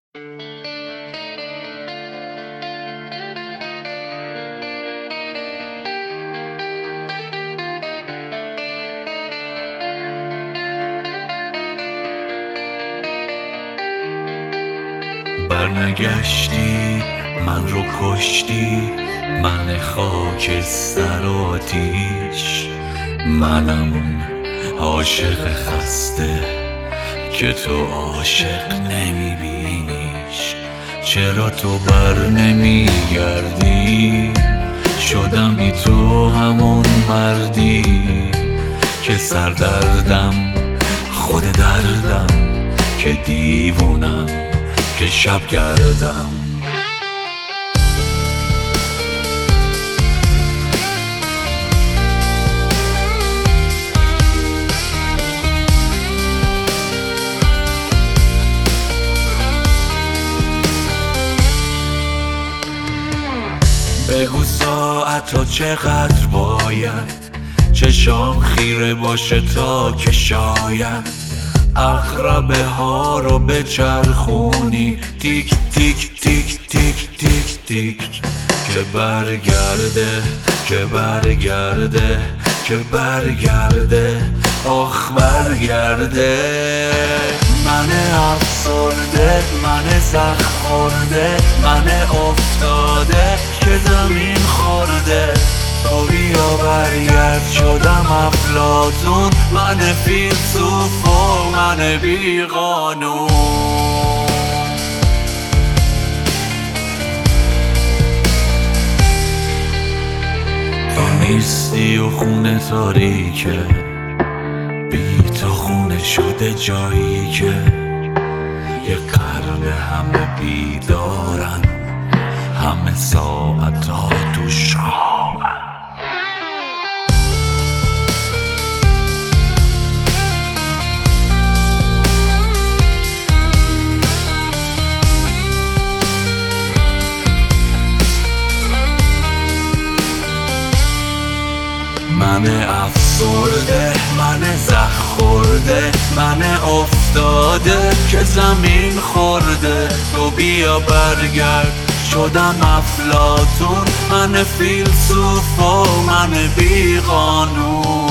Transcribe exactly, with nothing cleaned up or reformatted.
برنگشتی من رو کشتی، من خاکستر و آتیش، منم اون عاشق خسته که تو عاشق نمیبینیش. چرا تو بر نمیگردی؟ شدم بی تو همون مردی که سردردم خود دردم، که دیوونم که شب گردم. بگو ساعت ها چقدر باید چشام خیره باشه تا که شاید عقربه ها رو بچرخونی تیک تیک تیک تیک تیک تیک، که برگرده که برگرده که برگرده آخ برگرده. من افسرده، من زخم خورده، من افتاده که زمین خورده. تو بیا برگرد شدم افلاطون، من فیلسوف و من بی قانون. تو نیستی و خونه تاریکه، بی تو خونه شده جایی که یه قرن همه بیدارن، همه ساعت ها تو شامن. من افسرده، من زخم خورده، من افتاده که زمین خورده. تو بیا برگرد شدم افلاطون، من فیلسوف و من بی قانون.